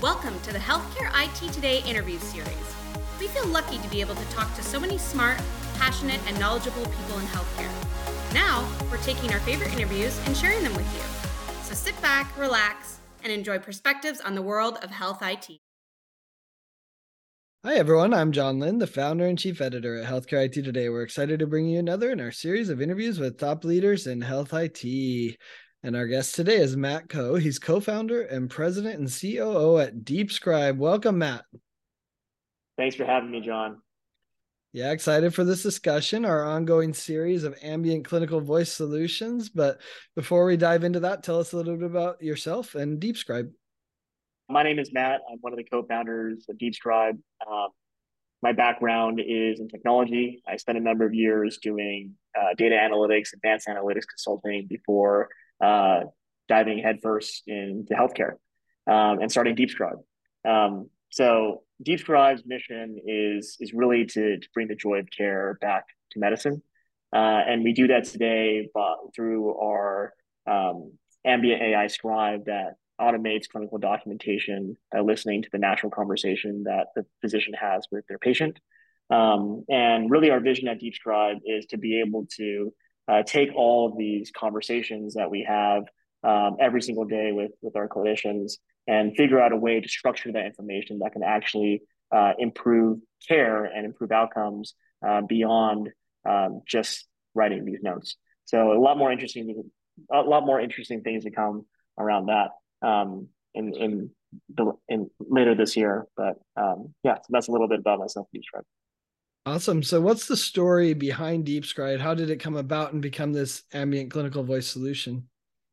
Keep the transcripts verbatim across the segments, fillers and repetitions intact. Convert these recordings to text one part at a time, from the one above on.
Welcome to the Healthcare I T Today interview series. We feel lucky to be able to talk to so many smart, passionate, and knowledgeable people in healthcare. Now, we're taking our favorite interviews and sharing them with you. So sit back, relax, and enjoy perspectives on the world of health I T. Hi, everyone. I'm John Lynn, the founder and chief editor at Healthcare I T Today. We're excited to bring you another in our series of interviews with top leaders in health I T. And our guest today is Matt Coe. He's co-founder and president and C O O at DeepScribe. Welcome, Matt. Thanks for having me, John. Yeah, excited for this discussion, our ongoing series of ambient clinical voice solutions. But before we dive into that, tell us a little bit about yourself and DeepScribe. My name is Matt. I'm one of the co-founders of DeepScribe. Um, my background is in technology. I spent a number of years doing uh, data analytics, advanced analytics consulting before uh, diving headfirst into healthcare um, and starting DeepScribe. Um, so DeepScribe's mission is is really to, to bring the joy of care back to medicine, uh, and we do that today by, through our um, ambient A I Scribe that automates clinical documentation by listening to the natural conversation that the physician has with their patient. Um, and really, our vision at DeepScribe is to be able to uh, take all of these conversations that we have um, every single day with, with our clinicians and figure out a way to structure that information that can actually uh, improve care and improve outcomes uh, beyond um, just writing these notes. So a lot more interesting, a lot more interesting things to come around that um, in in the in later this year. But um, yeah, so that's a little bit about myself, DeepScribe. Awesome. So what's the story behind DeepScribe? How did it come about and become this ambient clinical voice solution?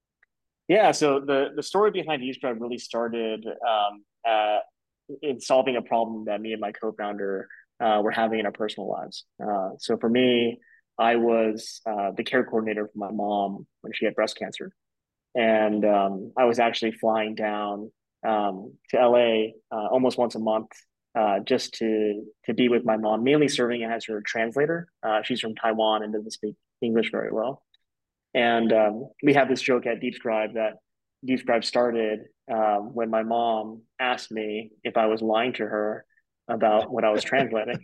Yeah, so the the story behind DeepScribe really started um, uh, in solving a problem that me and my co-founder uh, were having in our personal lives. Uh, so for me, I was uh, the care coordinator for my mom when she had breast cancer, and um, I was actually flying down um, to L A uh, almost once a month uh, just to to be with my mom, mainly serving as her translator. Uh, she's from Taiwan and doesn't speak English very well. And um, we have this joke at DeepScribe that DeepScribe started um, when my mom asked me if I was lying to her about what I was translating.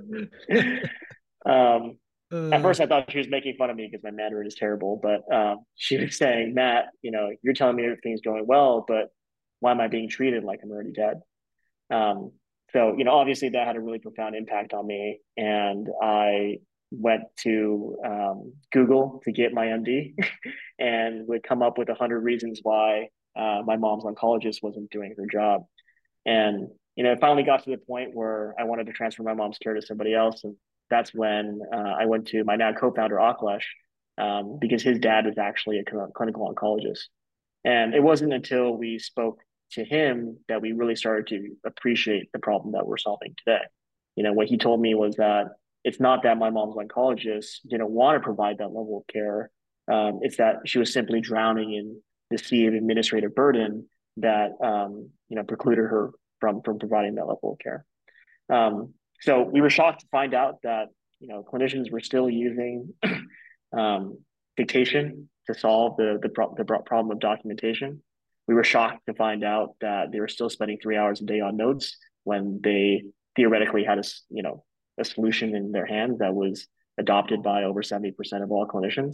um, at Uh, first, I thought she was making fun of me because my Mandarin is terrible, but um, she was saying, Matt, you know, you're telling me everything's going well, but why am I being treated like I'm already dead? Um, so, you know, obviously that had a really profound impact on me. And I went to um, Google to get my M D and would come up with a hundred reasons why uh, my mom's oncologist wasn't doing her job. And, you know, it finally got to the point where I wanted to transfer my mom's care to somebody else. And that's when uh, I went to my now co-founder, Akhilesh, um, because his dad is actually a clinical oncologist. And it wasn't until we spoke to him that we really started to appreciate the problem that we're solving today. You know, what he told me was that it's not that my mom's oncologist didn't want to provide that level of care. Um, it's that she was simply drowning in the sea of administrative burden that um, you know precluded her from from providing that level of care. Um, so we were shocked to find out that you know clinicians were still using um, dictation to solve the the, pro- the problem of documentation. We were shocked to find out that they were still spending three hours a day on notes when they theoretically had a you know a solution in their hands that was adopted by over seventy percent of all clinicians.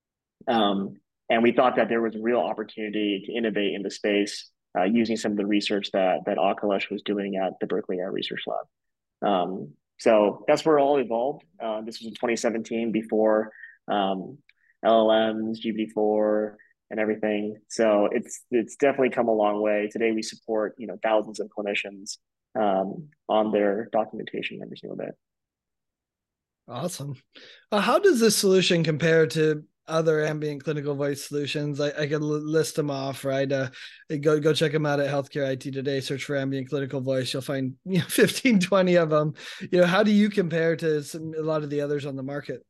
Um, and we thought that there was a real opportunity to innovate in the space uh, using some of the research that that Akhilesh was doing at the Berkeley Air Research Lab. Um, so that's where it all evolved. Uh, this was in twenty seventeen before um, L L Ms, G P T four, and everything. So it's it's definitely come a long way. Today we support you know thousands of clinicians um, on their documentation every single day. Awesome. Uh, how does this solution compare to other ambient clinical voice solutions? I, I could list them off, right? Uh, go go check them out at Healthcare I T Today. Search for ambient clinical voice. You'll find you know fifteen, twenty of them. You know, how do you compare to some, a lot of the others on the market?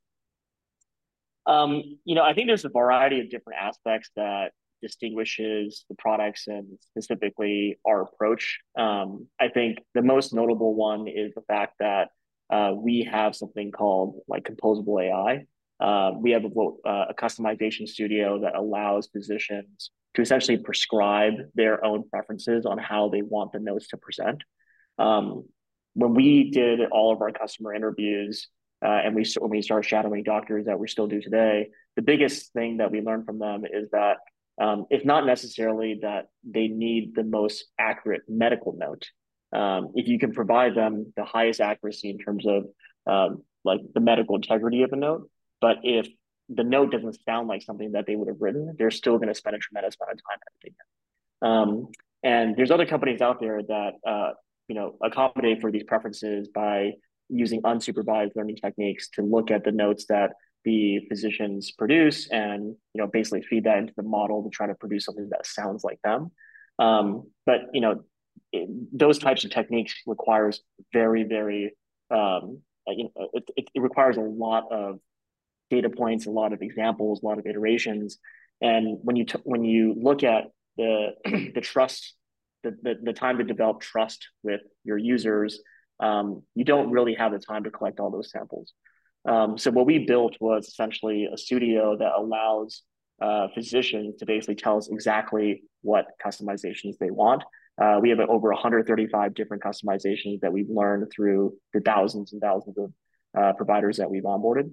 Um, you know, I think there's a variety of different aspects that distinguishes the products and specifically our approach. Um, I think the most notable one is the fact that uh, we have something called like composable A I. Uh, we have a, uh, a customization studio that allows physicians to essentially prescribe their own preferences on how they want the notes to present. Um, when we did all of our customer interviews, uh, and we when we started shadowing doctors that we still do today, the biggest thing that we learned from them is that um, it's not necessarily that they need the most accurate medical note. Um, if you can provide them the highest accuracy in terms of um, like the medical integrity of the note, but if the note doesn't sound like something that they would have written, they're still going to spend a tremendous amount of time editing it. Um, and there's other companies out there that uh, you know accommodate for these preferences by using unsupervised learning techniques to look at the notes that the physicians produce and you know basically feed that into the model to try to produce something that sounds like them. Um, but you know it, those types of techniques requires very very um, you know it, it, it requires a lot of data points, a lot of examples, a lot of iterations. And when you t- when you look at the the trust, the, the the time to develop trust with your users, um, you don't really have the time to collect all those samples. Um, so what we built was essentially a studio that allows uh, physicians to basically tell us exactly what customizations they want. Uh, we have over one hundred thirty-five different customizations that we've learned through the thousands and thousands of uh, providers that we've onboarded.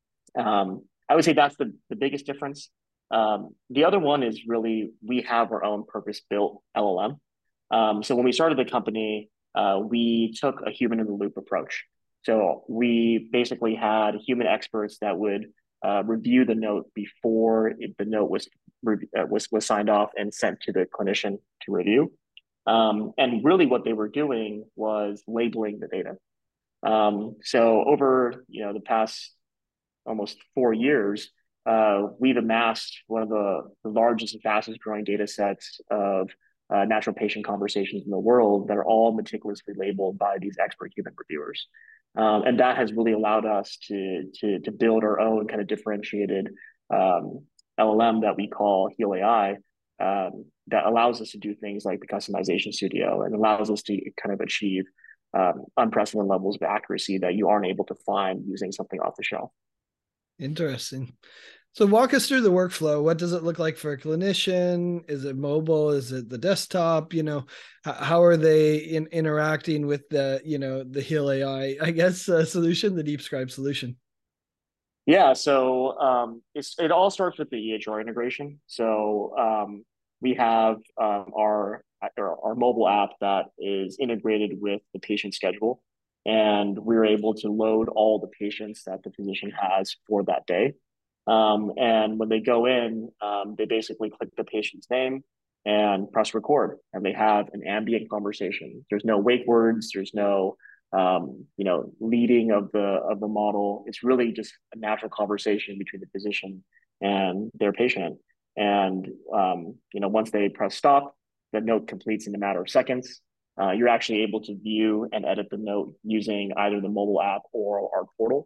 Um, I would say that's the, the biggest difference. Um, the other one is really we have our own purpose-built L L M. Um, so when we started the company, uh, we took a human in the loop approach. So we basically had human experts that would uh, review the note before it, the note was, uh, was was signed off and sent to the clinician to review. Um, and really, what they were doing was labeling the data. Um, so over you know the past almost four years, uh, we've amassed one of the, the largest and fastest growing data sets of uh, natural patient conversations in the world that are all meticulously labeled by these expert human reviewers. Um, and that has really allowed us to, to, to build our own kind of differentiated um, L L M that we call Heal A I, um, that allows us to do things like the customization studio and allows us to kind of achieve um, unprecedented levels of accuracy that you aren't able to find using something off the shelf. Interesting. So walk us through the workflow. What does it look like for a clinician? Is it mobile? Is it the desktop? You know, how are they in, interacting with the, you know, the Heal A I, I guess, uh, solution, the DeepScribe solution? Yeah, so um, it's, it all starts with the E H R integration. So um, we have um, our, our our mobile app that is integrated with the patient schedule, and we're able to load all the patients that the physician has for that day. Um, and when they go in, um, they basically click the patient's name and press record, and they have an ambient conversation. There's no wake words. There's no um, you know leading of the of the model. It's really just a natural conversation between the physician and their patient. And um, you know once they press stop, the note completes in a matter of seconds. Uh, you're actually able to view and edit the note using either the mobile app or our portal.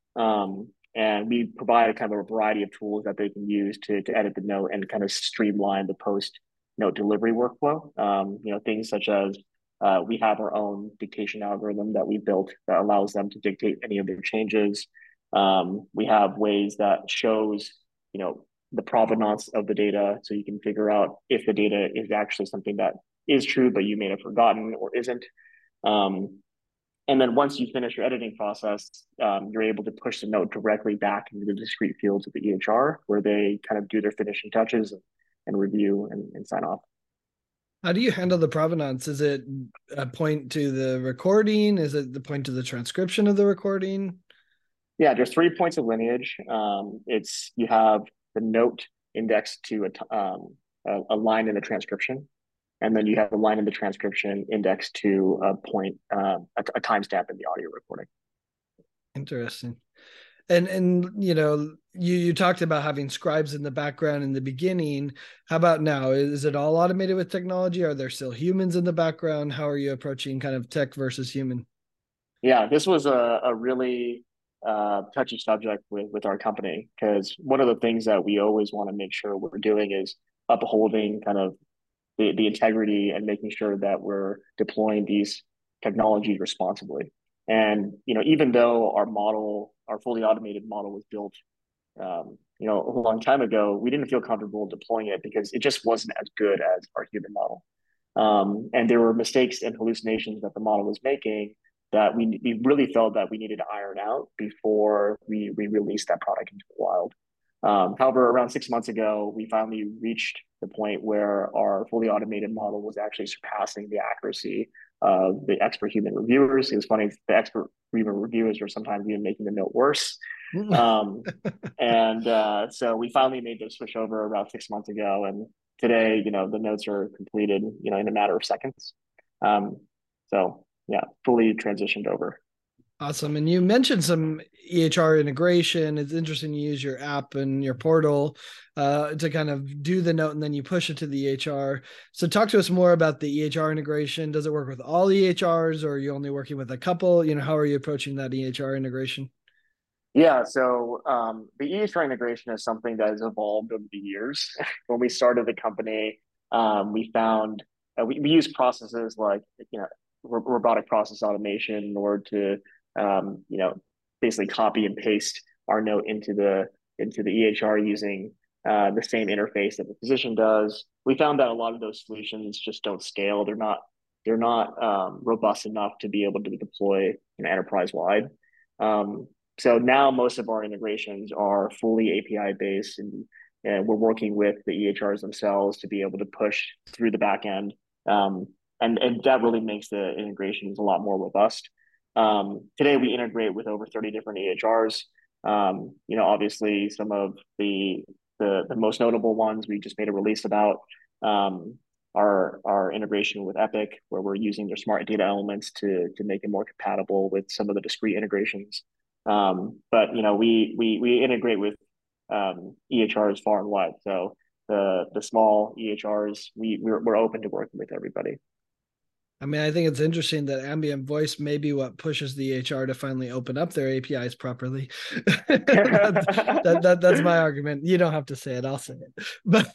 Um, and we provide kind of a variety of tools that they can use to, to edit the note and kind of streamline the post note delivery workflow. Um, you know, things such as uh, we have our own dictation algorithm that we built that allows them to dictate any of their changes. Um, we have ways that shows, you know, the provenance of the data, so you can figure out if the data is actually something that is true, but you may have forgotten or isn't. Um, and then once you finish your editing process, um, you're able to push the note directly back into the discrete fields of the E H R, where they kind of do their finishing touches and, and review and, and sign off. How do you handle the provenance? Is it a point to the recording? Is it the point to the transcription of the recording? Yeah, there's three points of lineage. Um, it's you have the note indexed to a, um, a, a line in the transcription, and then you have a line in the transcription indexed to a point, uh, a, a timestamp in the audio recording. Interesting. And, and, you know, you, you talked about having scribes in the background in the beginning. How about now? Is it all automated with technology? Are there still humans in the background? How are you approaching kind of tech versus human? Yeah, this was a, a really uh, touchy subject with, with our company, because one of the things that we always want to make sure we're doing is upholding kind of the, the integrity and making sure that we're deploying these technologies responsibly. And you know, even though our model, our fully automated model was built um, you know, a long time ago, we didn't feel comfortable deploying it because it just wasn't as good as our human model. Um, and there were mistakes and hallucinations that the model was making that we, we really felt that we needed to iron out before we, we released that product into the wild. Um, however, around six months ago, we finally reached the point where our fully automated model was actually surpassing the accuracy of the expert human reviewers. It was funny, the expert human reviewers were sometimes even making the note worse. Um, and uh, so we finally made the switch over about six months ago, and today, you know, the notes are completed, you know, in a matter of seconds. Um, so yeah, fully transitioned over. Awesome. And you mentioned some E H R integration. It's interesting you use your app and your portal uh, to kind of do the note and then you push it to the E H R. So talk to us more about the E H R integration. Does it work with all E H Rs or are you only working with a couple? You know, how are you approaching that E H R integration? Yeah, so um, the E H R integration is something that has evolved over the years. When we started the company, um, we found uh, we, we use processes like, you know, robotic process automation in order to um, you know, basically copy and paste our note into the into the E H R using uh, the same interface that the physician does. We found that a lot of those solutions just don't scale. They're not they're not um, robust enough to be able to deploy an enterprise wide. Um, so now most of our integrations are fully A P I based, and, and we're working with the E H Rs themselves to be able to push through the back end. Um, and, and that really makes the integrations a lot more robust. Um, today we integrate with over thirty different E H Rs. Um, you know, obviously some of the, the the most notable ones we just made a release about. Um, our our integration with Epic, where we're using their smart data elements to to make it more compatible with some of the discrete integrations. Um, but you know, we we we integrate with um, E H Rs far and wide. So the the small E H Rs, we we're, we're open to working with everybody. I mean, I think it's interesting that ambient voice may be what pushes the H R to finally open up their A P Is properly. that's, that, that, that's my argument. You don't have to say it. I'll say it. But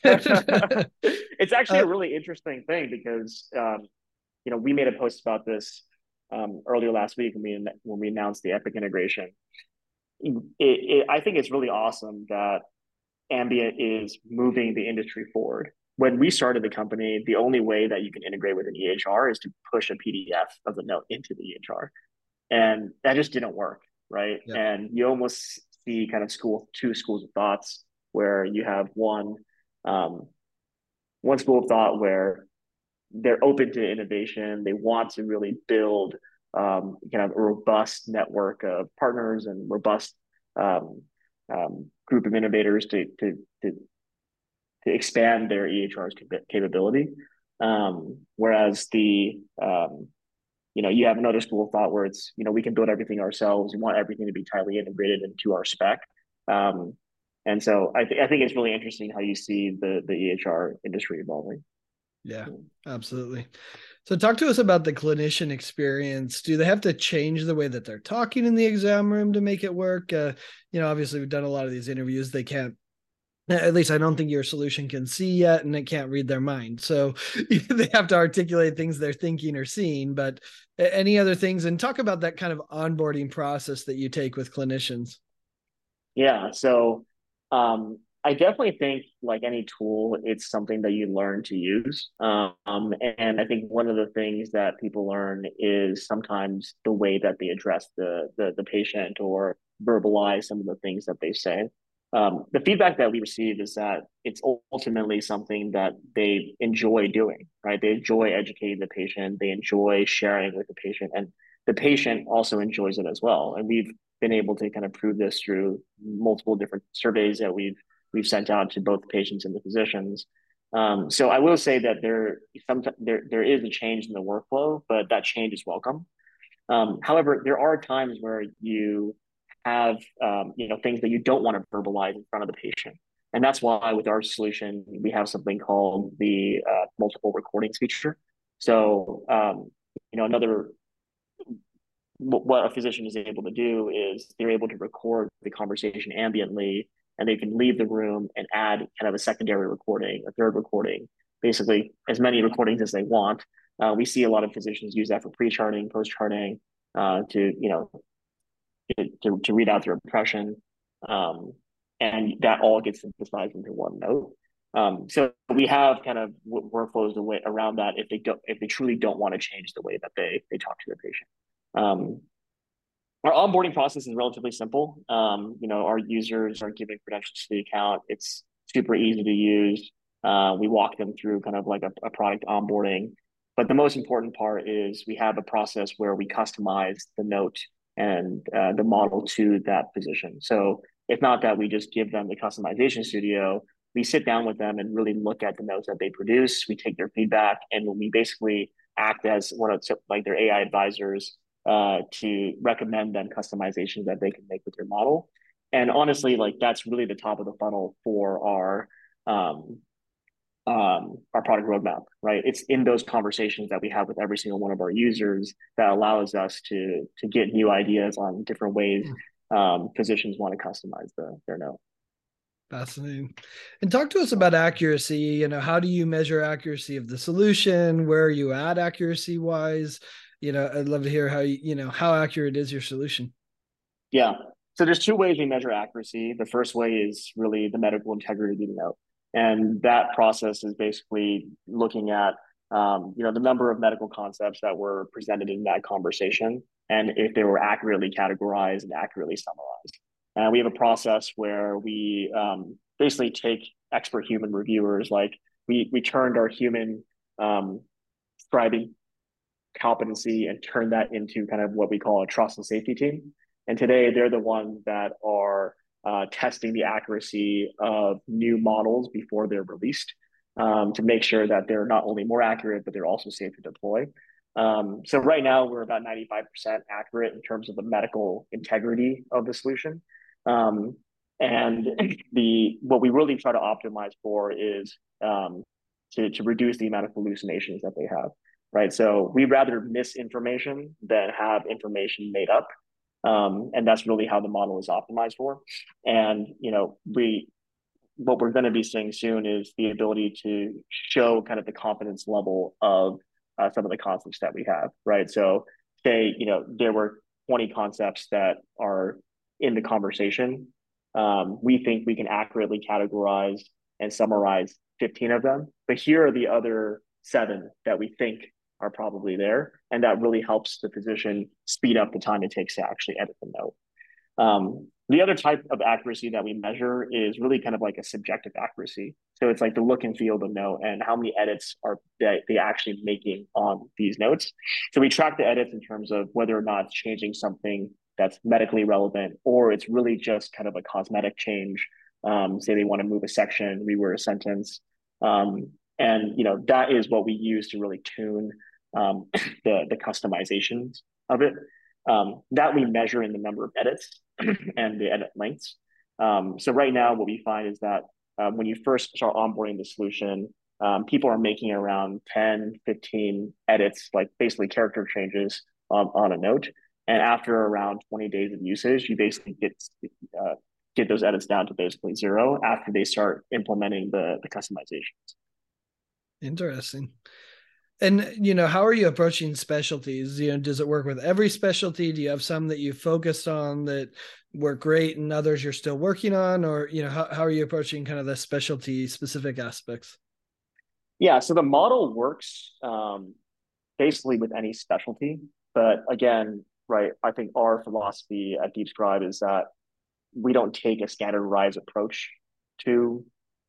it's actually uh, a really interesting thing because, um, you know, we made a post about this um, earlier last week when we, when we announced the Epic integration. It, it, I think it's really awesome that Ambient is moving the industry forward. When we started the company, the only way that you can integrate with an E H R is to push a P D F of the note into the E H R. And that just didn't work, right? yeah. And you almost see kind of school two schools of thoughts where you have one um, one school of thought where they're open to innovation. They want to really build um, kind of a robust network of partners and robust um, um, group of innovators to, to, to, to expand their E H R's capability. Um, whereas the, um, you know, you have another school of thought where it's, you know, we can build everything ourselves. We want everything to be tightly integrated into our spec. Um, and so I, th- I think it's really interesting how you see the, the E H R industry evolving. Yeah, absolutely. So talk to us about the clinician experience. Do they have to change the way that they're talking in the exam room to make it work? Uh, you know, obviously we've done a lot of these interviews. They can't, at least I don't think your solution can see yet, and it can't read their mind. So they have to articulate things they're thinking or seeing, but any other things, and talk about that kind of onboarding process that you take with clinicians. Yeah. So, um, I definitely think like any tool, it's something that you learn to use. Um, and I think one of the things that people learn is sometimes the way that they address the the, the patient or verbalize some of the things that they say. Um, the feedback that we receive is that it's ultimately something that they enjoy doing, right? They enjoy educating the patient, they enjoy sharing with the patient, and the patient also enjoys it as well. And we've been able to kind of prove this through multiple different surveys that we've we've sent out to both the patients and the physicians. Um, so I will say that there some there there is a change in the workflow, but that change is welcome. Um, however, there are times where you have um, you know things that you don't want to verbalize in front of the patient, and that's why with our solution we have something called the uh, multiple recordings feature. So um, you know another what a physician is able to do is they're able to record the conversation ambiently, and they can leave the room and add kind of a secondary recording, a third recording, basically as many recordings as they want. Uh, we see a lot of physicians use that for pre-charting, post-charting, uh, to you know to, to, to read out their impression. Um, and that all gets synthesized into one note. Um, so we have kind of workflows away around that if they don't, if they truly don't want to change the way that they they talk to their patient. Um, our onboarding process is relatively simple. Um, you know, our users are given credentials to the account. It's super easy to use. Uh, we walk them through kind of like a, a product onboarding. But the most important part is we have a process where we customize the note and uh, the model to that position. So it's not that we just give them the customization studio. We sit down with them and really look at the notes that they produce. We take their feedback and we basically act as one of like their A I advisors uh, to recommend them customizations that they can make with their model. And honestly, like that's really the top of the funnel for our um, um, our product roadmap, right? It's in those conversations that we have with every single one of our users that allows us to to get new ideas on different ways um, physicians want to customize the, their note. Fascinating. And talk to us about accuracy. You know, how do you measure accuracy of the solution? Where are you at accuracy wise? You know, I'd love to hear how you, you know, how accurate is your solution? Yeah. So there's two ways we measure accuracy. The first way is really the medical integrity of the note. And that process is basically looking at, um, you know, the number of medical concepts that were presented in that conversation and if they were accurately categorized and accurately summarized. And we have a process where we um, basically take expert human reviewers, like we we turned our human um, scribing competency and turned that into kind of what we call a trust and safety team. And today they're the ones that are uh, testing the accuracy of new models before they're released um, to make sure that they're not only more accurate, but they're also safe to deploy. Um, so right now we're about ninety-five percent accurate in terms of the medical integrity of the solution. Um, and the what we really try to optimize for is um, to, to reduce the amount of hallucinations that they have, right? So we'd rather miss information than have information made up. Um, and that's really how the model is optimized for. And, you know, we what we're going to be seeing soon is the ability to show kind of the confidence level of uh, some of the concepts that we have, right? So say, you know, there were twenty concepts that are in the conversation. Um, we think we can accurately categorize and summarize fifteen of them, but here are the other seven that we think are probably there. And that really helps the physician speed up the time it takes to actually edit the note. Um, the other type of accuracy that we measure is really kind of like a subjective accuracy. So it's like the look and feel of the note and how many edits are they, they actually making on these notes. So we track the edits in terms of whether or not it's changing something that's medically relevant, or it's really just kind of a cosmetic change. Um, say they want to move a section, reword a sentence. Um, and you know, that is what we use to really tune um, the, the customizations of it. Um, that we measure in the number of edits and the edit lengths. Um, so right now, what we find is that um, when you first start onboarding the solution, um, people are making around ten, fifteen edits, like basically character changes on, on a note. And after around twenty days of usage, you basically get uh, get those edits down to basically zero after they start implementing the, the customizations. Interesting. And, you know, how are you approaching specialties? You know, does it work with every specialty? Do you have some that you focused on that work great and others you're still working on? Or, you know, how, how are you approaching kind of the specialty specific aspects? Yeah, so the model works um, basically with any specialty. But again, right, I think our philosophy at DeepScribe is that we don't take a standardized approach to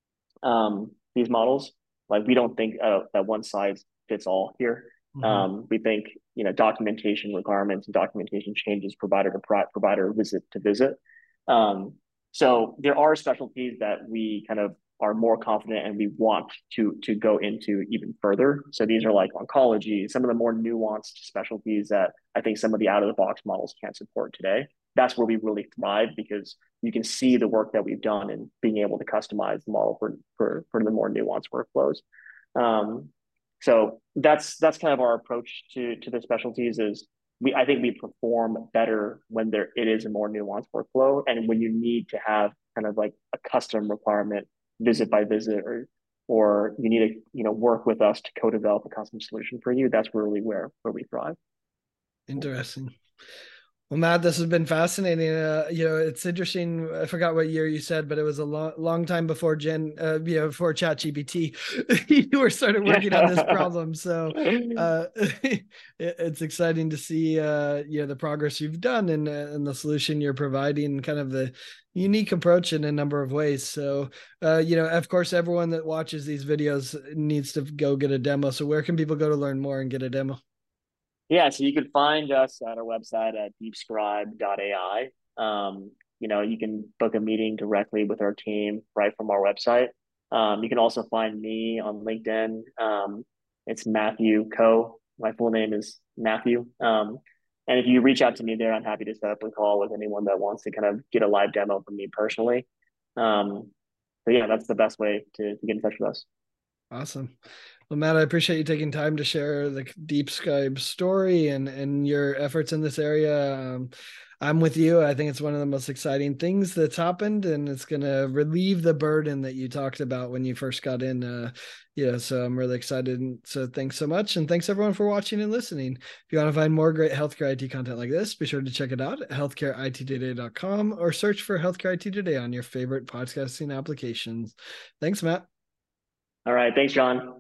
um, these models. Like we don't think uh, that one size fits all here. Mm-hmm. Um, we think, you know, documentation requirements and documentation changes provider to pro- provider, visit to visit. Um, so there are specialties that we kind of are more confident and we want to to go into even further. So these are like oncology, some of the more nuanced specialties that I think some of the out of the box models can't support today. That's where we really thrive because you can see the work that we've done in being able to customize the model for for, for the more nuanced workflows. Um, so that's that's kind of our approach to to the specialties is we I think we perform better when there it is a more nuanced workflow and when you need to have kind of like a custom requirement visit by visit or or you need to you know work with us to co-develop a custom solution for you. That's really where where we thrive. Interesting. Well, Matt, this has been fascinating. Uh, you know, it's interesting. I forgot what year you said, but it was a long, long time before Gen, uh, you know, before ChatGPT, you were started working on this problem. So uh, it, it's exciting to see, uh, you know, the progress you've done and uh, and the solution you're providing, kind of the unique approach in a number of ways. So, uh, you know, of course, everyone that watches these videos needs to go get a demo. So, where can people go to learn more and get a demo? Yeah, so you can find us at our website at deepscribe dot A I. Um, you know, you can book a meeting directly with our team right from our website. Um, you can also find me on LinkedIn. Um, it's Matthew Coe. My full name is Matthew. Um, and if you reach out to me there, I'm happy to set up a call with anyone that wants to kind of get a live demo from me personally. Um, so yeah, that's the best way to, to get in touch with us. Awesome. Well, Matt, I appreciate you taking time to share the DeepScribe story and, and your efforts in this area. Um, I'm with you. I think it's one of the most exciting things that's happened, and it's going to relieve the burden that you talked about when you first got in. Uh, yeah, so I'm really excited. So thanks so much. And thanks everyone for watching and listening. If you want to find more great healthcare I T content like this, be sure to check it out at healthcare I T today dot com or search for Healthcare I T Today on your favorite podcasting applications. Thanks, Matt. All right. Thanks, John.